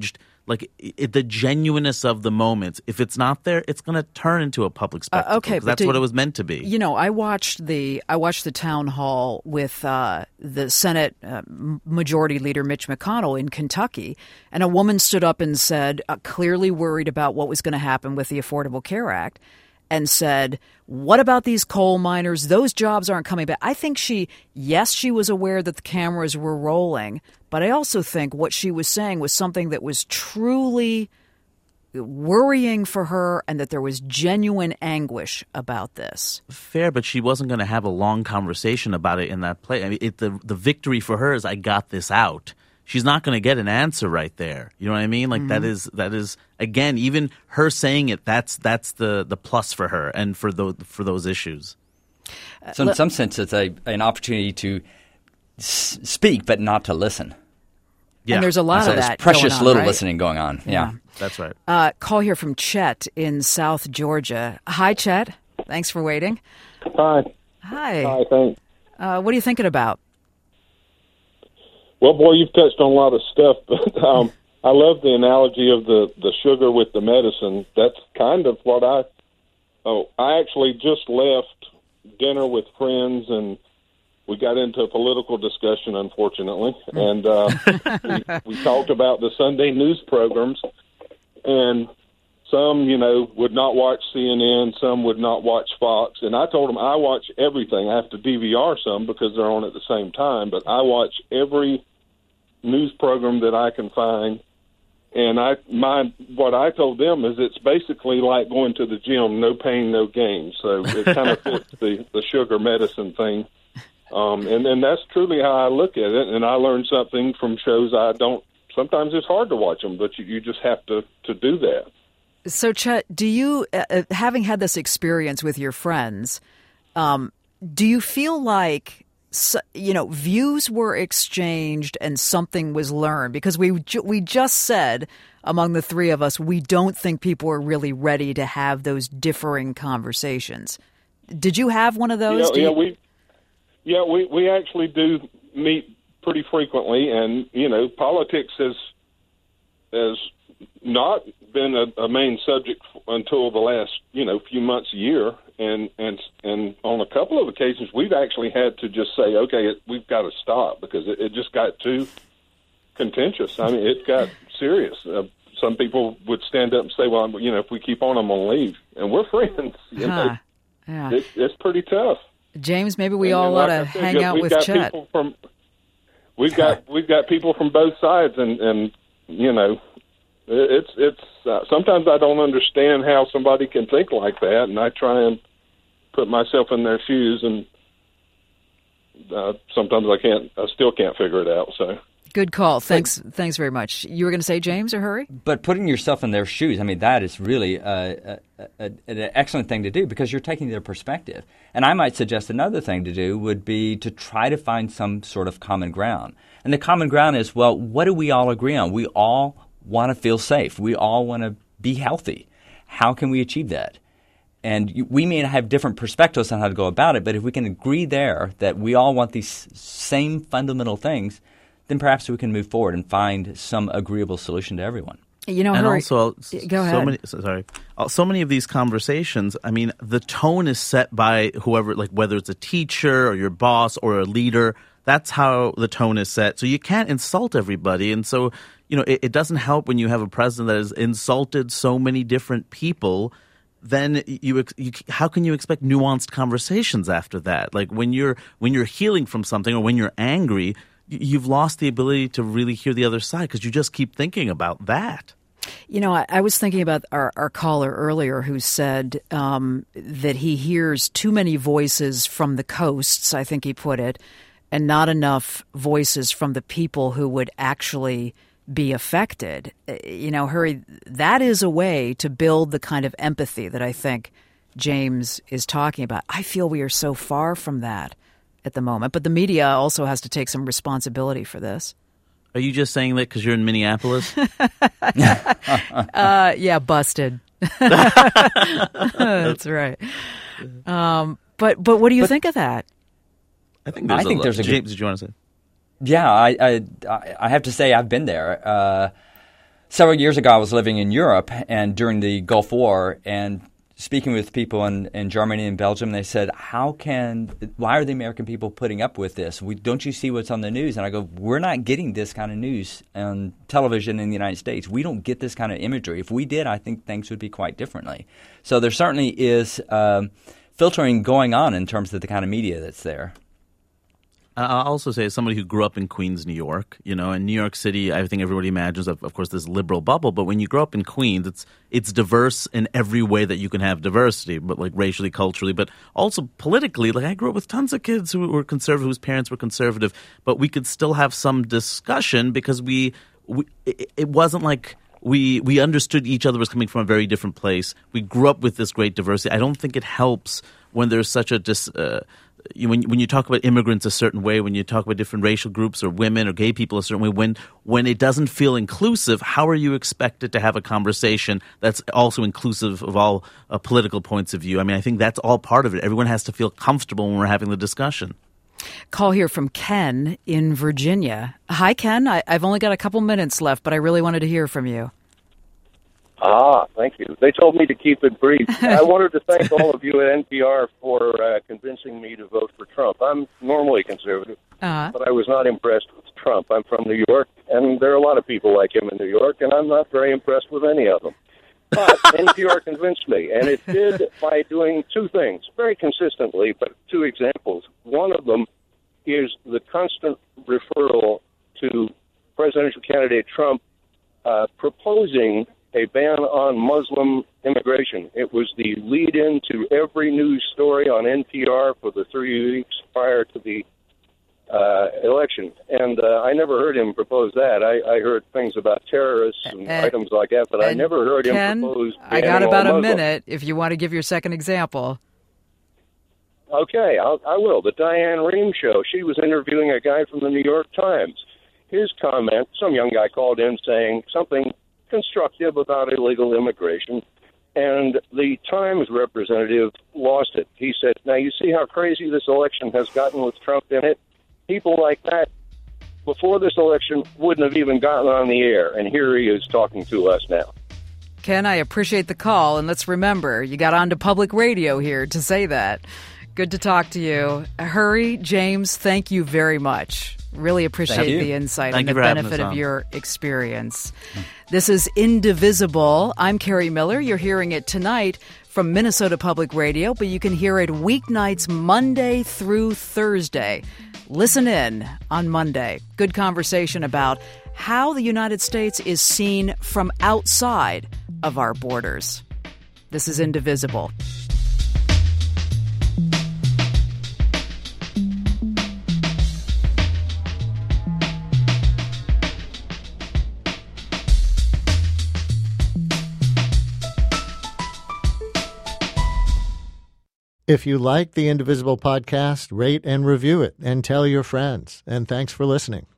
Like the genuineness of the moment. If it's not there, it's going to turn into a public spectacle. Okay, that's what it was meant to be. You know, I watched the town hall with the Senate Majority Leader Mitch McConnell in Kentucky, and a woman stood up and said, clearly worried about what was going to happen with the Affordable Care Act, and said, what about these coal miners? Those jobs aren't coming back. I think she was aware that the cameras were rolling, but I also think what she was saying was something that was truly worrying for her and that there was genuine anguish about this. Fair, but she wasn't going to have a long conversation about it in that place. I mean, the victory for her is I got this out. She's not going to get an answer right there. You know what I mean? Like that is again, even her saying it, that's the plus for her and for those issues. So in some sense, it's an opportunity to speak, but not to listen. Yeah. And there's a lot of that. There's precious going on, little right? listening going on. Yeah. That's right. Call here from Chet in South Georgia. Hi, Chet. Thanks for waiting. Hi. Hi, thanks. What are you thinking about? Well, boy, you've touched on a lot of stuff, but I love the analogy of the sugar with the medicine. That's kind of what I actually just left dinner with friends, and we got into a political discussion, unfortunately, and we talked about the Sunday news programs, and some, would not watch CNN, some would not watch Fox, and I told them I watch everything. I have to DVR some because they're on at the same time, but I watch every news program that I can find, and what I told them is it's basically like going to the gym, no pain, no gain. So it kind of fits the sugar medicine thing, and that's truly how I look at it. And I learned something from shows I don't. Sometimes it's hard to watch them, but you just have to do that. So, Chet, do you, having had this experience with your friends, do you feel like, views were exchanged and something was learned? Because we just said, among the three of us, we don't think people are really ready to have those differing conversations. Did you have one of those? We actually do meet pretty frequently, and politics has not been a main subject until the last few months, year, and on a couple of occasions we've actually had to just say, okay, we've got to stop because it just got too contentious. I mean, it got serious. Some people would stand up and say, well, if we keep on, I'm going to leave, and we're friends. Yeah. It's pretty tough. James, maybe we all ought to hang out with Chet. We've got people from both sides, and it's sometimes I don't understand how somebody can think like that, and I try and put myself in their shoes, and sometimes I still can't figure it out. So good call. Thanks very much. You were going to say, James, or Hurry? But putting yourself in their shoes, I mean, that is really an excellent thing to do because you're taking their perspective. And I might suggest another thing to do would be to try to find some sort of common ground. And the common ground is, well, what do we all agree on? We all want to feel safe. We all want to be healthy. How can we achieve that? And we may have different perspectives on how to go about it, but if we can agree there that we all want these same fundamental things, then perhaps we can move forward and find some agreeable solution to everyone. And Hurry, also, go ahead. So many of these conversations, I mean, the tone is set by whoever, like whether it's a teacher or your boss or a leader. That's how the tone is set. So you can't insult everybody. And so, it doesn't help when you have a president that has insulted so many different people. Then how can you expect nuanced conversations after that? Like when you're healing from something or when you're angry, you've lost the ability to really hear the other side because you just keep thinking about that. I was thinking about our caller earlier who said that he hears too many voices from the coasts, I think he put it, and not enough voices from the people who would actually be affected. Hurry, that is a way to build the kind of empathy that I think James is talking about. I feel we are so far from that at the moment, but the media also has to take some responsibility for this. Are you just saying that because you're in Minneapolis? Yeah, busted. That's right. But what do you think of that? I think there's a James, did you want to say? Yeah, I have to say I've been there. Several years ago, I was living in Europe and during the Gulf War and speaking with people in Germany and Belgium. They said, why are the American people putting up with this? Don't you see what's on the news? And I go, we're not getting this kind of news on television in the United States. We don't get this kind of imagery. If we did, I think things would be quite differently. So there certainly is filtering going on in terms of the kind of media that's there. I'll also say, as somebody who grew up in Queens, New York, in New York City, I think everybody imagines, of course, this liberal bubble. But when you grow up in Queens, it's diverse in every way that you can have diversity, but like racially, culturally, but also politically. Like I grew up with tons of kids who were conservative, whose parents were conservative, but we could still have some discussion because it wasn't like we understood each other was coming from a very different place. We grew up with this great diversity. I don't think it helps when there's such a when you talk about immigrants a certain way, when you talk about different racial groups or women or gay people a certain way, when it doesn't feel inclusive, how are you expected to have a conversation that's also inclusive of all political points of view? I mean, I think that's all part of it. Everyone has to feel comfortable when we're having the discussion. Call here from Ken in Virginia. Hi, Ken. I've only got a couple minutes left, but I really wanted to hear from you. Thank you. They told me to keep it brief. I wanted to thank all of you at NPR for convincing me to vote for Trump. I'm normally conservative, but I was not impressed with Trump. I'm from New York, and there are a lot of people like him in New York, and I'm not very impressed with any of them. But NPR convinced me, and it did by doing two things very consistently, but two examples. One of them is the constant referral to presidential candidate Trump proposing a ban on Muslim immigration. It was the lead-in to every news story on NPR for the 3 weeks prior to the election. And I never heard him propose that. I heard things about terrorists and items like that, but I never heard him propose I got about a minute if you want to give your second example. Okay, I will. The Diane Rehm show, she was interviewing a guy from the New York Times. His comment, some young guy called in saying something constructive about illegal immigration, and the Times representative lost it. He said, now you see how crazy this election has gotten with Trump in it? People like that before this election wouldn't have even gotten on the air, and here he is talking to us now. Ken, I appreciate the call, and let's remember, you got onto public radio here to say that. Good to talk to you. Hurry, James, thank you very much. Really appreciate the insight and the benefit of your experience. This is Indivisible. I'm Carrie Miller. You're hearing it tonight from Minnesota Public Radio, but you can hear it weeknights Monday through Thursday. Listen in on Monday. Good conversation about how the United States is seen from outside of our borders. This is Indivisible. If you like the Indivisible podcast, rate and review it and tell your friends. And thanks for listening.